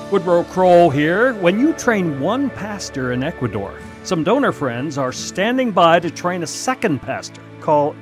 Woodrow Kroll here. When you train one pastor in Ecuador, some donor friends are standing by to train a second pastor. Call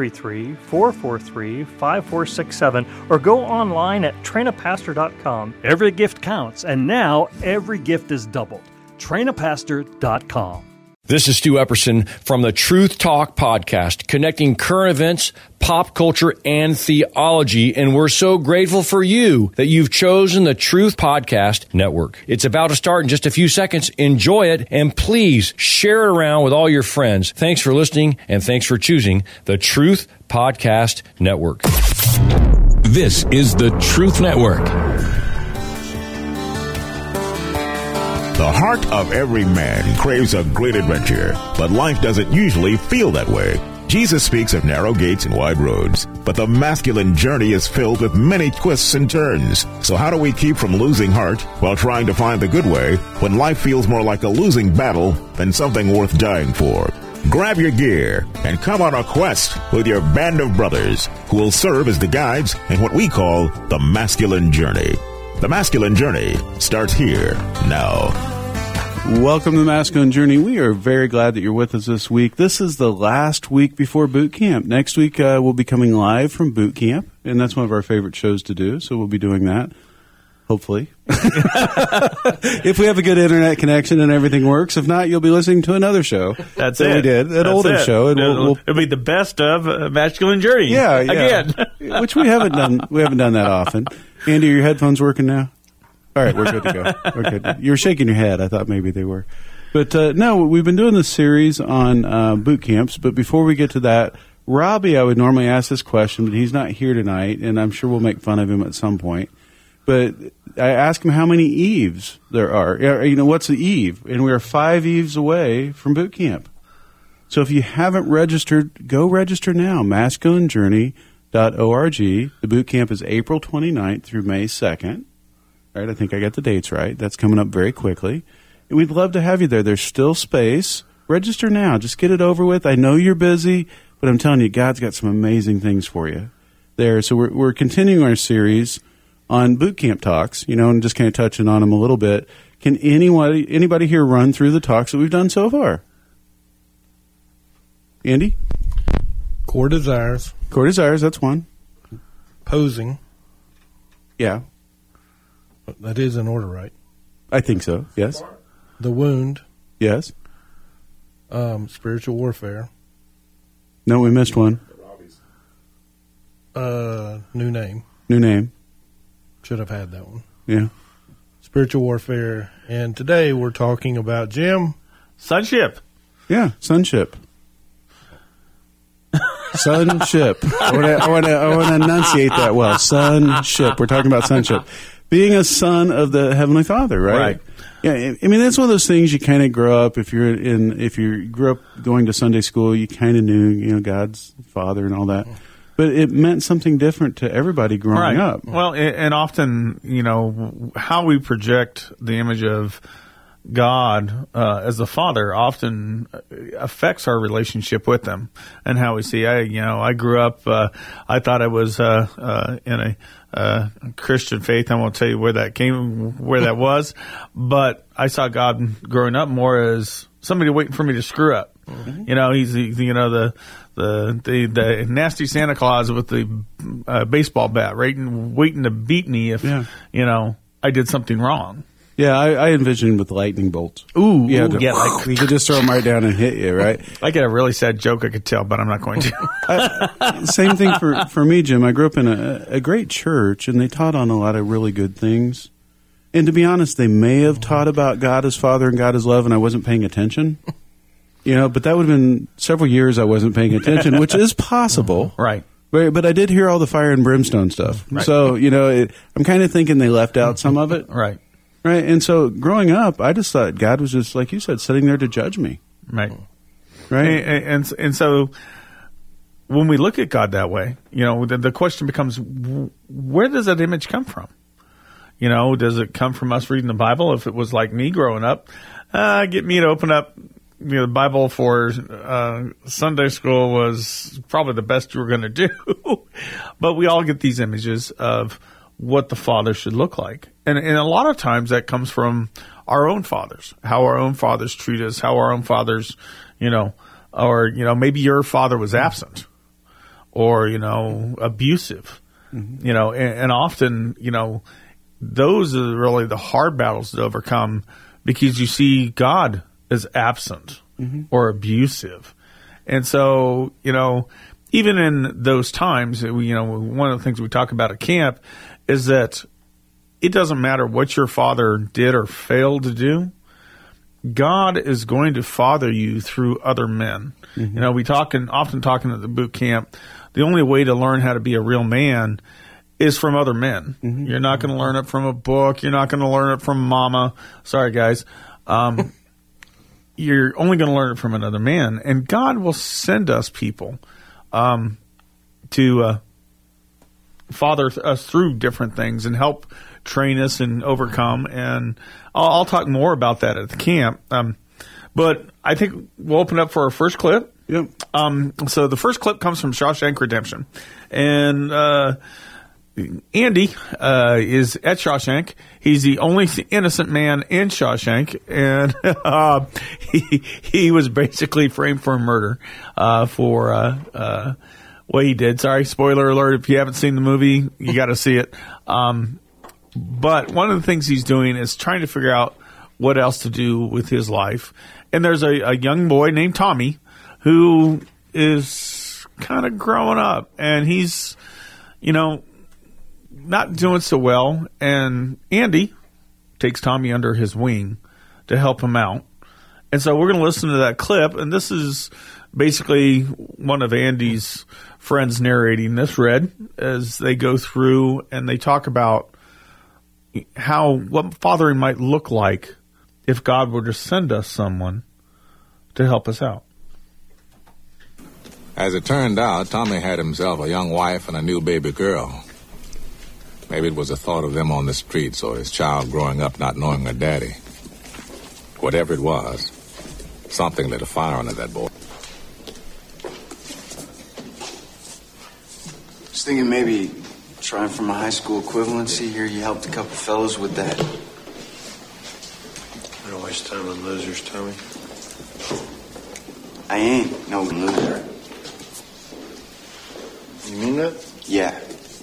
833-443-5467 or go online at trainapastor.com. Every gift counts, and now every gift is doubled. trainapastor.com. This is Stu Epperson from the Truth Talk podcast, connecting current events, pop culture, and theology. And we're so grateful for you that you've chosen the Truth Podcast Network. It's about to start in just a few seconds. Enjoy it, and please share it around with all your friends. Thanks for listening, and thanks for choosing the Truth Podcast Network. This is the Truth Network. The heart of every man craves a great adventure, but life doesn't usually feel that way. Jesus speaks of narrow gates and wide roads, but the masculine journey is filled with many twists and turns. So how do we keep from losing heart while trying to find the good way when life feels more like a losing battle than something worth dying for? Grab your gear and come on a quest with your band of brothers who will serve as the guides in what we call the masculine journey. The masculine journey starts here now. Welcome to the Masculine Journey. We are very glad that you're with us this week. This is the last week before boot camp. Next week, we'll be coming live from boot camp, and that's one of our favorite shows to do, so we'll be doing that, hopefully. If we have a good internet connection and everything works. If not, you'll be listening to another show. That's that it. we did, an older show. And it'll be the best of Masculine Journey. Yeah. Again. Which we haven't done that often. Andy, are your headphones working now? All right, we're good to go. We're good. You were shaking your head. I thought maybe they were. But no, we've been doing this series on boot camps. But before we get to that, Robbie, I would normally ask this question, but he's not here tonight, and I'm sure we'll make fun of him at some point. But I asked him how many eves there are. You know, what's the eve? And we are 5 eves away from boot camp. So if you haven't registered, go register now. MasculineJourney.org. The boot camp is April 29th through May 2nd. All right, I think I got the dates right. That's coming up very quickly. And we'd love to have you there. There's still space. Register now. Just get it over with. I know you're busy, but I'm telling you, God's got some amazing things for you there. So we're continuing our series on boot camp talks, you know, and just kind of touching on them a little bit. Can anybody here run through the talks that we've done so far? Andy? Core desires. Core desires, that's one. Posing. Yeah. That is in order, right? I think so, yes. The wound. Yes. Spiritual warfare. No, we missed one. New name. New name. Should have had that one. Yeah. Spiritual warfare. And today we're talking about, Jim, Sonship. Yeah, sonship. Sonship. I want to enunciate that well. Sonship. We're talking about sonship. Being a son of the Heavenly Father, right? Right. Yeah, I mean that's one of those things you kind of grow up. If you grew up going to Sunday school, you kind of knew, you know, God's Father and all that. But it meant something different to everybody growing up. Well, and often, you know, how we project the image of God as the Father often affects our relationship with Him and how we see. I grew up. I thought I was in a Christian faith. I won't tell you where that was, but I saw God growing up more as somebody waiting for me to screw up. Mm-hmm. You know, he's the nasty Santa Claus with the baseball bat, right, and waiting to beat me if you know I did something wrong. Yeah, I envisioned with lightning bolts. Ooh, yeah, like you could just throw them right down and hit you, right? I get a really sad joke I could tell, but I'm not going to. Same thing for me, Jim. I grew up in a great church, and they taught on a lot of really good things. And to be honest, they may have taught about God as Father and God as love, and I wasn't paying attention. You know, but that would have been several years I wasn't paying attention, which is possible. Right. But I did hear all the fire and brimstone stuff. Right. So, you know, I'm kind of thinking they left out some of it. Right. Right. And so growing up, I just thought God was just, like you said, sitting there to judge me. Right. Right. And so when we look at God that way, you know, the question becomes, where does that image come from? You know, does it come from us reading the Bible? If it was like me growing up, get me to open up, you know, the Bible for Sunday school was probably the best you were going to do. But we all get these images of what the father should look like. And a lot of times that comes from our own fathers, how our own fathers treat us, how our own fathers, or, maybe your father was absent or, abusive, and often, those are really the hard battles to overcome because you see God as absent or abusive. And so, even in those times, one of the things we talk about at camp is that it doesn't matter what your father did or failed to do. God is going to father you through other men. We often talking at the boot camp, the only way to learn how to be a real man is from other men. You're not going to learn it from a book. You're not going to learn it from mama. Sorry, guys. You're only going to learn it from another man. And God will send us people to father us through different things and help train us and overcome. And I'll talk more about that at the camp. But I think we'll open up for our first clip. Yep. So the first clip comes from Shawshank Redemption. And Andy is at Shawshank. He's the only innocent man in Shawshank. And he was basically framed for murder for what he did. Sorry, spoiler alert. If you haven't seen the movie, you got to see it. But one of the things he's doing is trying to figure out what else to do with his life. And there's a young boy named Tommy who is kind of growing up. And he's, not doing so well. And Andy takes Tommy under his wing to help him out. And so we're going to listen to that clip. And this is basically one of Andy's friends narrating this, Red, as they go through and they talk about what fathering might look like if God were to send us someone to help us out. As it turned out, Tommy had himself a young wife and a new baby girl. Maybe it was the thought of them on the streets or his child growing up not knowing her daddy. Whatever it was, something lit a fire under that boy. Just thinking maybe trying for my high school equivalency here. You helped a couple fellows with that. Don't waste time on losers, Tommy. I ain't no loser. You mean that? Yeah.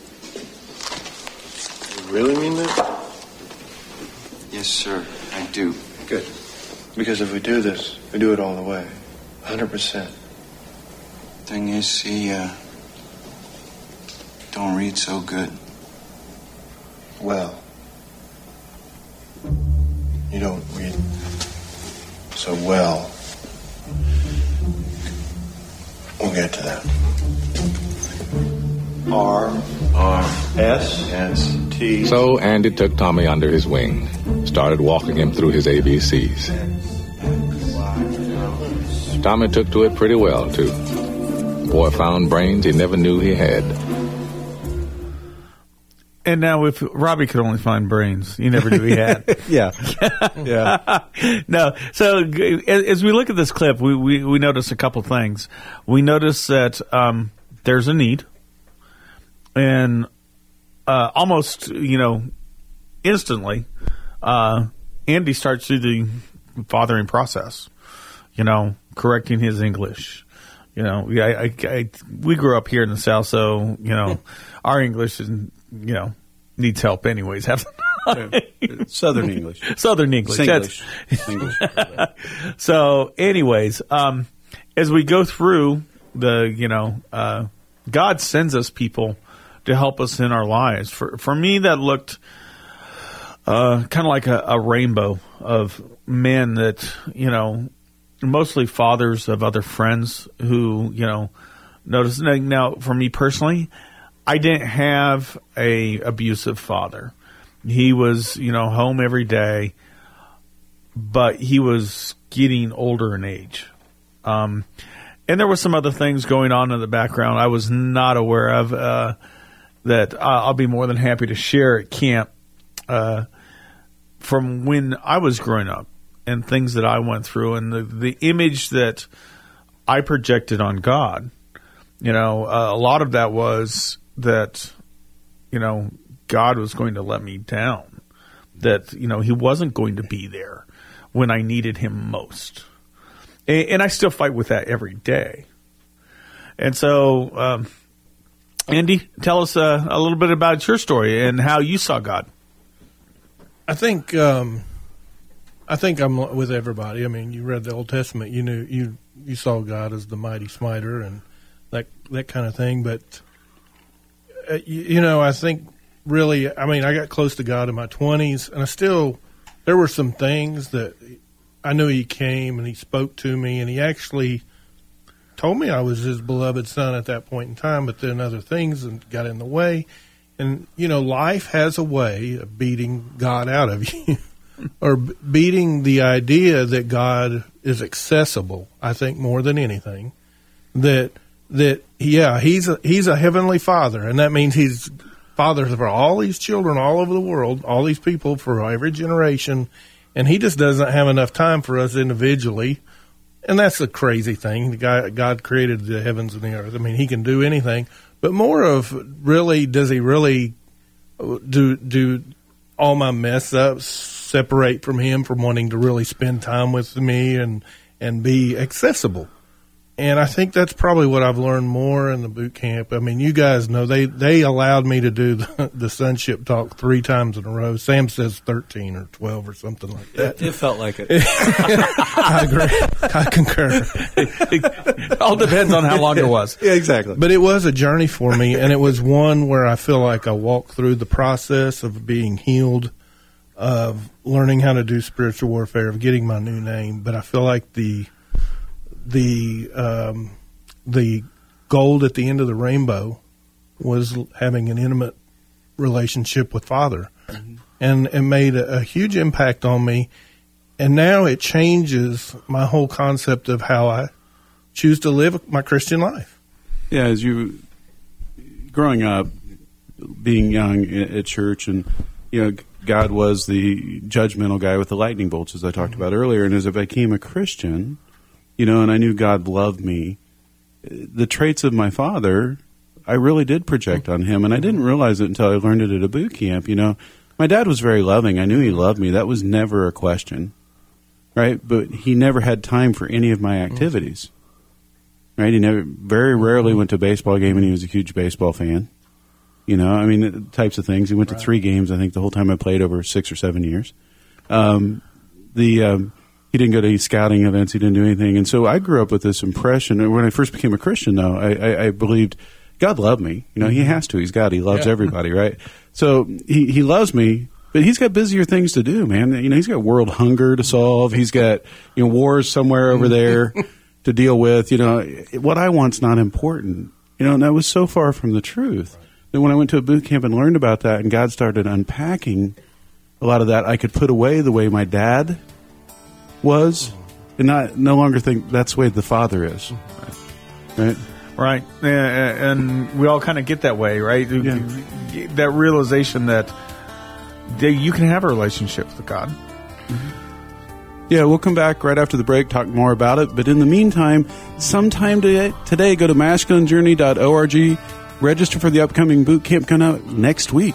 You really mean that? Yes, sir. I do. Good. Because if we do this, we do it all the way. 100%. Thing is, see, don't read so good. Well, you don't read so well. We'll get to that. R-S-T. So Andy took Tommy under his wing, started walking him through his ABCs. Tommy took to it pretty well, too. The boy found brains he never knew he had. And now if Robbie could only find brains, he never knew he had. Yeah. Yeah. No. So as we look at this clip, we notice a couple things. We notice that there's a need. And almost, instantly, Andy starts through the fathering process, correcting his English. We grew up here in the South, so, our English is, needs help anyways. Southern English. Southern English. Singlish. So, anyways, as we go through the, God sends us people to help us in our lives. For me, that looked kind of like a rainbow of men that, mostly fathers of other friends who, notice. Now, for me personally, I didn't have a abusive father. He was, home every day, but he was getting older in age. And there were some other things going on in the background I was not aware of that I'll be more than happy to share at camp from when I was growing up and things that I went through and the image that I projected on God. A lot of that was that, God was going to let me down, that, he wasn't going to be there when I needed him most. And I still fight with that every day. And so, Andy, tell us a little bit about your story and how you saw God. I think I'm with everybody. I mean, you read the Old Testament, you knew you saw God as the mighty smiter and that kind of thing. But I think really, I got close to God in my 20s, and there were some things that I knew he came and he spoke to me, and he actually told me I was his beloved son at that point in time, but then other things got in the way. And, life has a way of beating God out of you or beating the idea that God is accessible, I think, more than anything. That he's a heavenly father, and that means he's father for all these children all over the world, all these people for every generation, and he just doesn't have enough time for us individually. And that's a crazy thing. God created the heavens and the earth. He can do anything. But more of, really, does he really do all my mess ups separate from him from wanting to really spend time with me and be accessible? And I think that's probably what I've learned more in the boot camp. You guys know they allowed me to do the sonship talk 3 times in a row. Sam says 13 or 12 or something like that. It felt like it. I agree. I concur. It all depends on how long it was. Yeah, exactly. But it was a journey for me, and it was one where I feel like I walked through the process of being healed, of learning how to do spiritual warfare, of getting my new name. But I feel like the gold at the end of the rainbow was having an intimate relationship with Father, and it made a huge impact on me. And now it changes my whole concept of how I choose to live my Christian life. Yeah, as you growing up, being young at church, and God was the judgmental guy with the lightning bolts, as I talked about earlier. And as I became a Christian, and I knew God loved me, the traits of my father, I really did project on him, and I didn't realize it until I learned it at a boot camp. My dad was very loving. I knew he loved me. That was never a question, right? But he never had time for any of my activities, right? He very rarely went to a baseball game, and he was a huge baseball fan. The types of things. He went to 3 games, I think, the whole time I played over 6 or 7 years. He didn't go to any scouting events. He didn't do anything. And so I grew up with this impression. And when I first became a Christian, though, I believed God loved me. He has to. He's God. He loves everybody, right? So he loves me, but he's got busier things to do, man. He's got world hunger to solve. He's got wars somewhere over there to deal with. What I want's not important. And that was so far from the truth. Then when I went to a boot camp and learned about that, and God started unpacking a lot of that, I could put away the way my dad was, and no longer think that's the way the Father is. Right. And we all kind of get that way, right? Yeah. That realization that you can have a relationship with God. Yeah, we'll come back right after the break, talk more about it. But in the meantime, sometime today, go to masculinejourney.org, register for the upcoming boot camp coming out next week.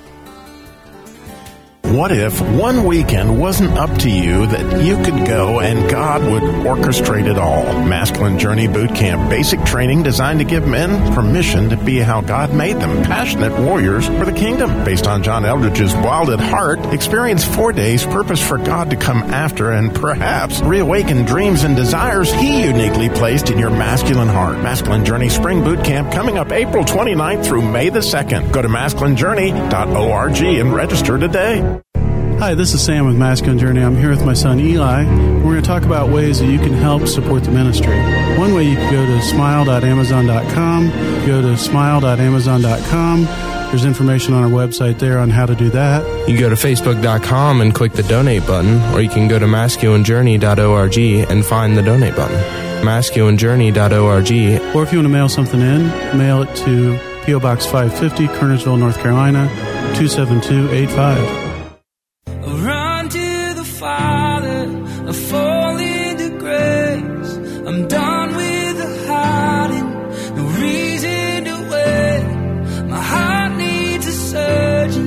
What if one weekend wasn't up to you, that you could go and God would orchestrate it all? Masculine Journey Boot Camp, basic training designed to give men permission to be how God made them, passionate warriors for the kingdom. Based on John Eldridge's Wild at Heart, experience 4 days purpose for God to come after and perhaps reawaken dreams and desires He uniquely placed in your masculine heart. Masculine Journey Spring Boot Camp coming up April 29th through May the 2nd. Go to masculinejourney.org and register today. Hi, this is Sam with Masculine Journey. I'm here with my son Eli. We're going to talk about ways that you can help support the ministry. One way, you can go to smile.amazon.com. Go to smile.amazon.com. There's information on our website there on how to do that. You can go to facebook.com and click the donate button, or you can go to masculinejourney.org and find the donate button. masculinejourney.org. Or if you want to mail something in, mail it to P.O. Box 550, Kernersville, North Carolina, 27285. Run to the Father, I fall into grace. I'm done with the hiding, no reason to wait. My heart needs a surgeon.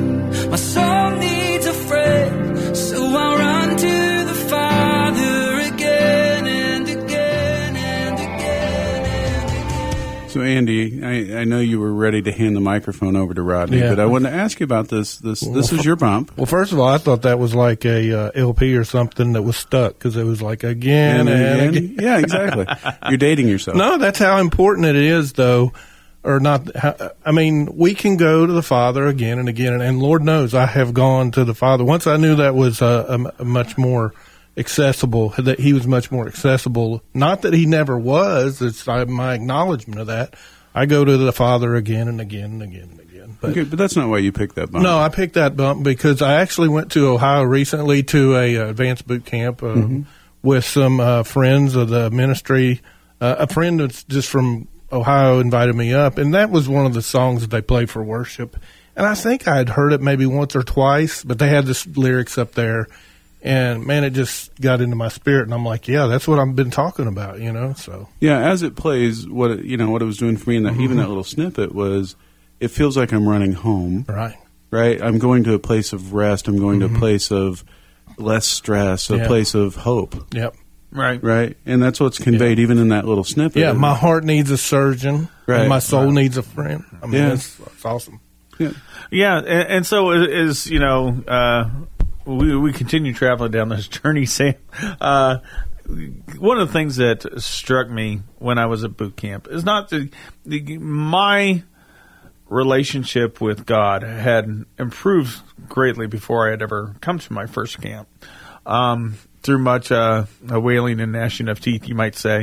Andy, I know you were ready to hand the microphone over to Rodney, but I wanted to ask you about this. This is your bump. Well, first of all, I thought that was like a LP or something that was stuck because it was like again and again. Yeah, exactly. You're dating yourself. No, that's how important it is, though. Or not. I mean, we can go to the Father again and again, and Lord knows I have gone to the Father. Once I knew that was a much more accessible, that he was much more accessible. Not that he never was. It's my acknowledgement of that. I go to the Father again and again and again and again. But that's not why you picked that bump. No, I picked that bump because I actually went to Ohio recently to a advanced boot camp with some friends of the ministry. A friend that's just from Ohio invited me up, and that was one of the songs that they play for worship. And I think I had heard it maybe once or twice, but they had this lyrics up there, and man, it just got into my spirit, and I'm like, yeah, that's what I've been talking about, So yeah, as it plays, what it was doing for me, and even that little snippet was, it feels like I'm running home. Right. I'm going to a place of rest. I'm going to a place of less stress, a place of hope. Yep. Right. And that's what's conveyed even in that little snippet. Yeah, my heart needs a surgeon. Right. And my soul needs a friend. I mean, that's awesome. Yeah, and so is, we continue traveling down this journey, Sam. One of the things that struck me when I was at boot camp is not my relationship with God had improved greatly before I had ever come to my first camp. Through much a wailing and gnashing of teeth, you might say,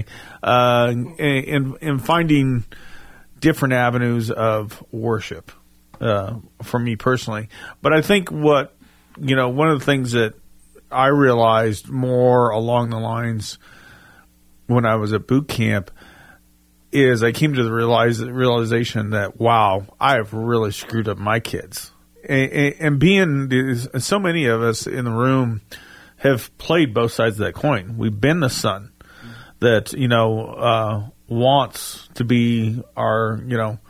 in finding different avenues of worship for me personally. But I think one of the things that I realized more along the lines when I was at boot camp is I came to the realization that, wow, I have really screwed up my kids. And being so many of us in the room have played both sides of that coin. We've been the son that, wants to be our,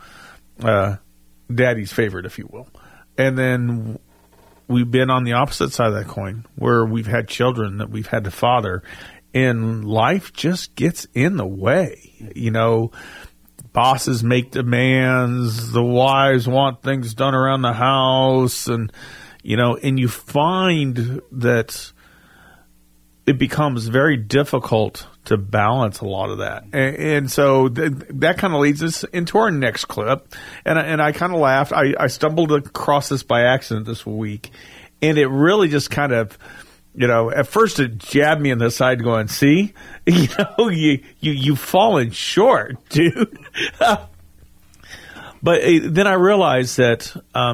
daddy's favorite, if you will. And then we've been on the opposite side of that coin where we've had children that we've had to father, and life just gets in the way. Bosses make demands, the wives want things done around the house, and you find that it becomes very difficult to balance a lot of that. And so that kind of leads us into our next clip. And I kind of laughed. I stumbled across this by accident this week, and it really just kind of, at first it jabbed me in the side going, see, you've fallen short, dude. But then I realized that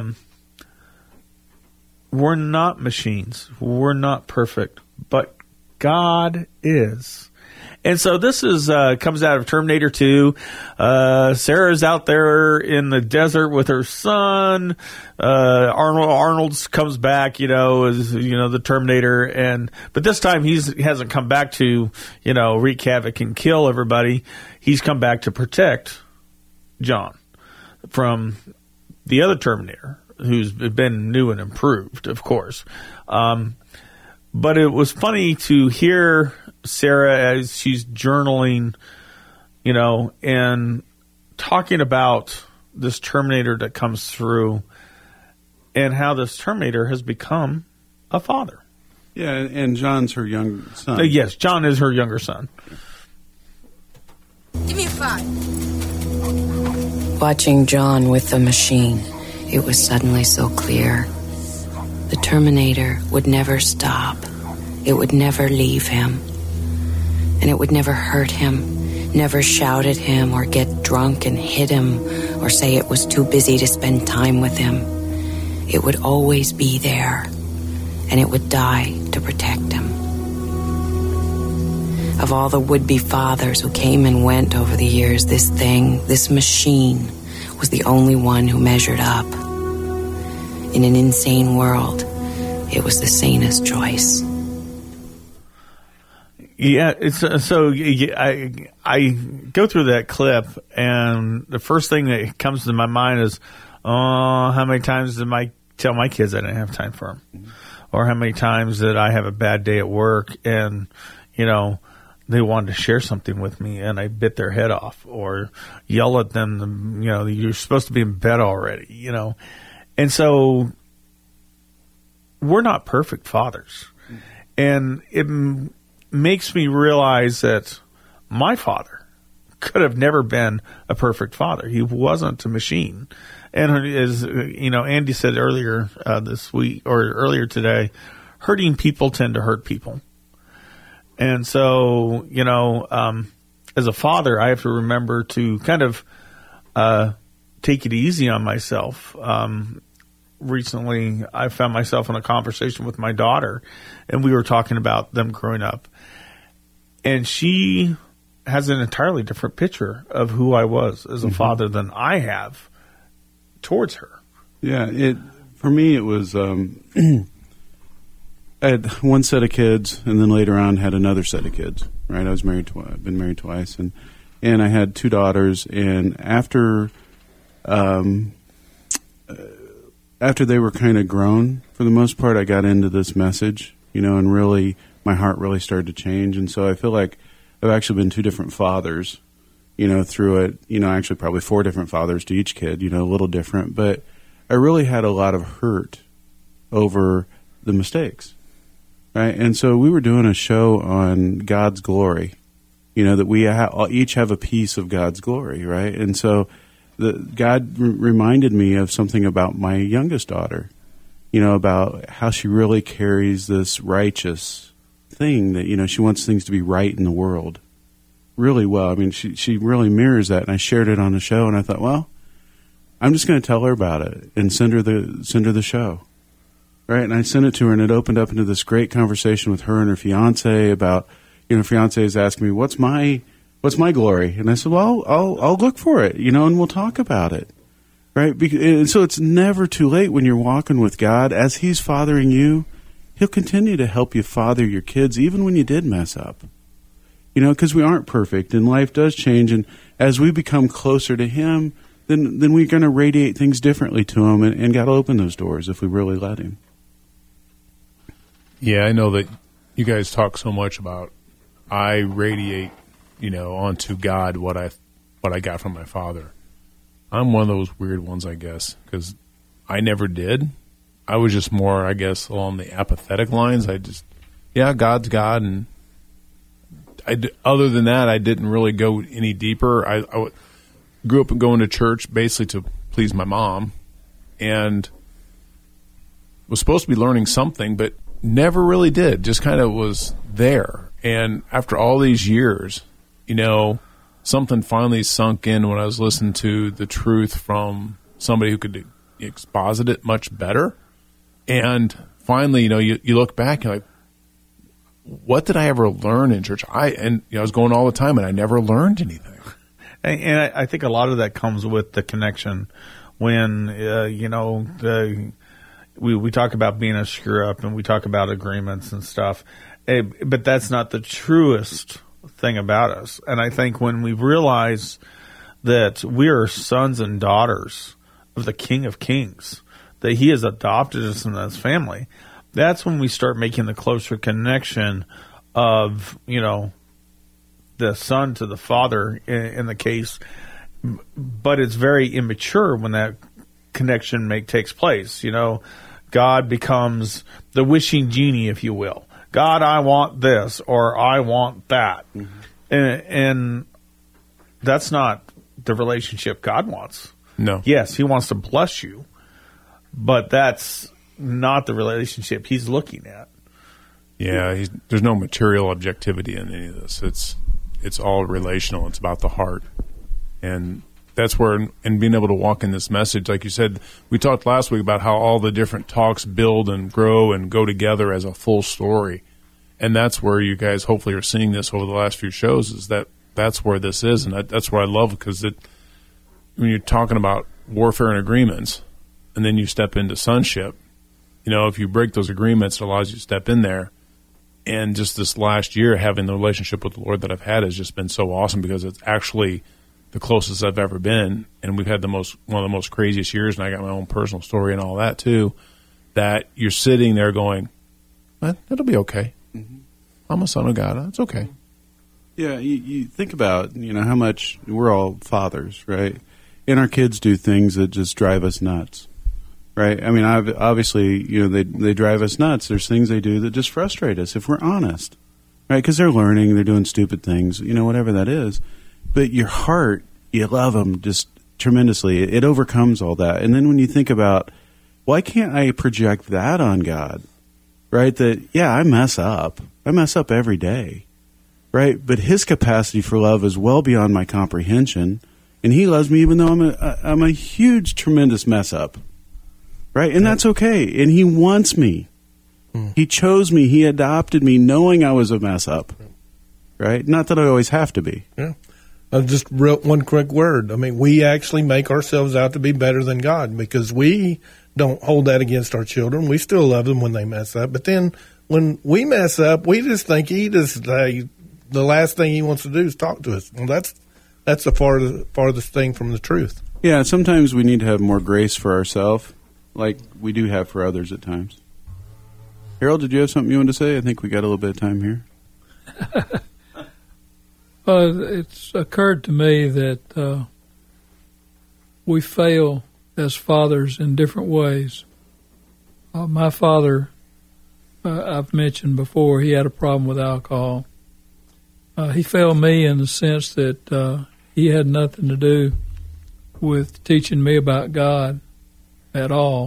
we're not machines. We're not perfect, but God is. And so this is comes out of Terminator 2. Sarah's out there in the desert with her son. Arnold's comes back, as the Terminator, but this time he hasn't come back to wreak havoc and kill everybody. He's come back to protect John from the other Terminator, who's been new and improved, of course. But it was funny to hear Sarah as she's journaling, and talking about this Terminator that comes through and how this Terminator has become a father. Yeah, and John's her young son. Yes, John is her younger son. Give me a 5. Watching John with the machine, it was suddenly so clear. The Terminator would never stop. It would never leave him. And it would never hurt him, never shout at him or get drunk and hit him or say it was too busy to spend time with him. It would always be there, and it would die to protect him. Of all the would-be fathers who came and went over the years, this machine, was the only one who measured up. In an insane world, it was the sanest choice. Yeah, it's so I go through that clip, and the first thing that comes to my mind is, how many times did I tell my kids I didn't have time for them? Or how many times did I have a bad day at work, and, they wanted to share something with me and I bit their head off or yell at them, you're supposed to be in bed already, And so we're not perfect fathers. And it makes me realize that my father could have never been a perfect father. He wasn't a machine. And as Andy said earlier this week or earlier today, hurting people tend to hurt people. And so, as a father, I have to remember to kind of take it easy on myself. Recently, I found myself in a conversation with my daughter, and we were talking about them growing up. And she has an entirely different picture of who I was as a father than I have towards her. Yeah, for me, it was... I had one set of kids, and then later on had another set of kids. Right, I was married. I've been married twice, and I had two daughters. And after they were kind of grown, for the most part, I got into this message, and really my heart really started to change. And so I feel like I've actually been two different fathers, through it. Actually probably four different fathers to each kid, a little different. But I really had a lot of hurt over the mistakes. Right, and so we were doing a show on God's glory, that we each have a piece of God's glory, right? And so God reminded me of something about my youngest daughter, about how she really carries this righteous thing that, she wants things to be right in the world really well. I mean, she really mirrors that, and I shared it on the show, and I thought, well, I'm just going to tell her about it and send her the show. Right, and I sent it to her, and it opened up into this great conversation with her and her fiance about, fiance is asking me, what's my glory? And I said, well, I'll look for it, and we'll talk about it. Right, and so it's never too late when you're walking with God. As He's fathering you, He'll continue to help you father your kids, even when you did mess up. Because we aren't perfect, and life does change, and as we become closer to Him, then we're going to radiate things differently to Him, and God will open those doors if we really let Him. Yeah, I know that you guys talk so much about I radiate, onto God what I got from my father. I'm one of those weird ones, I guess, because I never did. I was just more, I guess, along the apathetic lines. God's God, and other than that, I didn't really go any deeper. I grew up going to church basically to please my mom, and was supposed to be learning something, but never really did. Just kind of was there. And after all these years, something finally sunk in when I was listening to the truth from somebody who could exposit it much better. And finally, you look back and you're like, what did I ever learn in church? I was going all the time, and I never learned anything. And I think a lot of that comes with the connection when, we talk about being a screw up, and we talk about agreements and stuff, but that's not the truest thing about us. And I think when we realize that we are sons and daughters of the King of Kings, that He has adopted us in His family, that's when we start making the closer connection of, the son to the father in the case. But it's very immature when that connection takes place. God becomes the wishing genie, if you will. God, I want this, or I want that. Mm-hmm. And that's not the relationship God wants. No. Yes, He wants to bless you, but that's not the relationship He's looking at. Yeah, there's no material objectivity in any of this. It's all relational. It's about the heart. And that's where, and being able to walk in this message, like you said, we talked last week about how all the different talks build and grow and go together as a full story. And that's where you guys hopefully are seeing this over the last few shows, is that's where this is. And that's what I love, because when you're talking about warfare and agreements, and then you step into sonship, if you break those agreements, it allows you to step in there. And just this last year, having the relationship with the Lord that I've had has just been so awesome, because it's actually the closest I've ever been, and we've had one of the most craziest years, and I got my own personal story and all that too, that you're sitting there going, it'll be okay. Mm-hmm. I'm a son of God. It's okay. Yeah, you think about, how much we're all fathers, right? And our kids do things that just drive us nuts, right? I mean, obviously, they drive us nuts. There's things they do that just frustrate us if we're honest, right? Because they're learning, they're doing stupid things, whatever that is. But your heart, you love them just tremendously. It overcomes all that. And then when you think about, why can't I project that on God, right? That, I mess up. I mess up every day. Right, but his capacity for love is well beyond my comprehension, and he loves me even though I'm a huge, tremendous mess up. Right, and that's okay. And he wants me. He chose me. He adopted me, knowing I was a mess up. Right, not that I always have to be. Yeah, just one quick word. I mean, we actually make ourselves out to be better than God because we don't hold that against our children. We still love them when they mess up, but then when we mess up, we just think the last thing he wants to do is talk to us. Well, that's the farthest thing from the truth. Yeah, sometimes we need to have more grace for ourselves, like we do have for others at times. Harold, did you have something you wanted to say? I think we got a little bit of time here. It's occurred to me that we fail as fathers in different ways. My father, I've mentioned before, he had a problem with alcohol. He failed me in the sense that he had nothing to do with teaching me about God at all.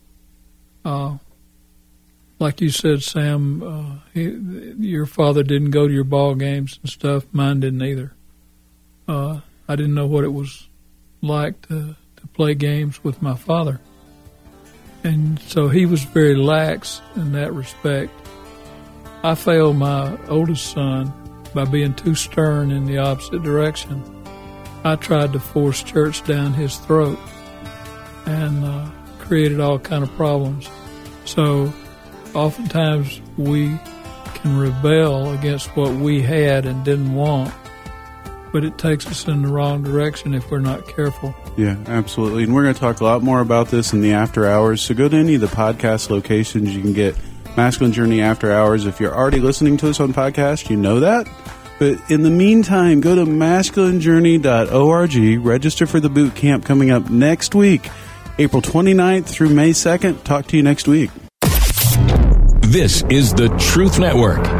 Like you said, Sam, your father didn't go to your ball games and stuff. Mine didn't either. I didn't know what it was like to play games with my father. And so he was very lax in that respect. I failed my oldest son by being too stern in the opposite direction. I tried to force church down his throat and created all kind of problems. So oftentimes we can rebel against what we had and didn't want, but it takes us in the wrong direction if we're not careful. Yeah, absolutely. And we're going to talk a lot more about this in the after hours. So go to any of the podcast locations. You can get Masculine Journey After Hours. If you're already listening to us on podcast, you know that. But in the meantime, go to masculinejourney.org. Register for the boot camp coming up next week, April 29th through May 2nd. Talk to you next week. This is the Truth Network.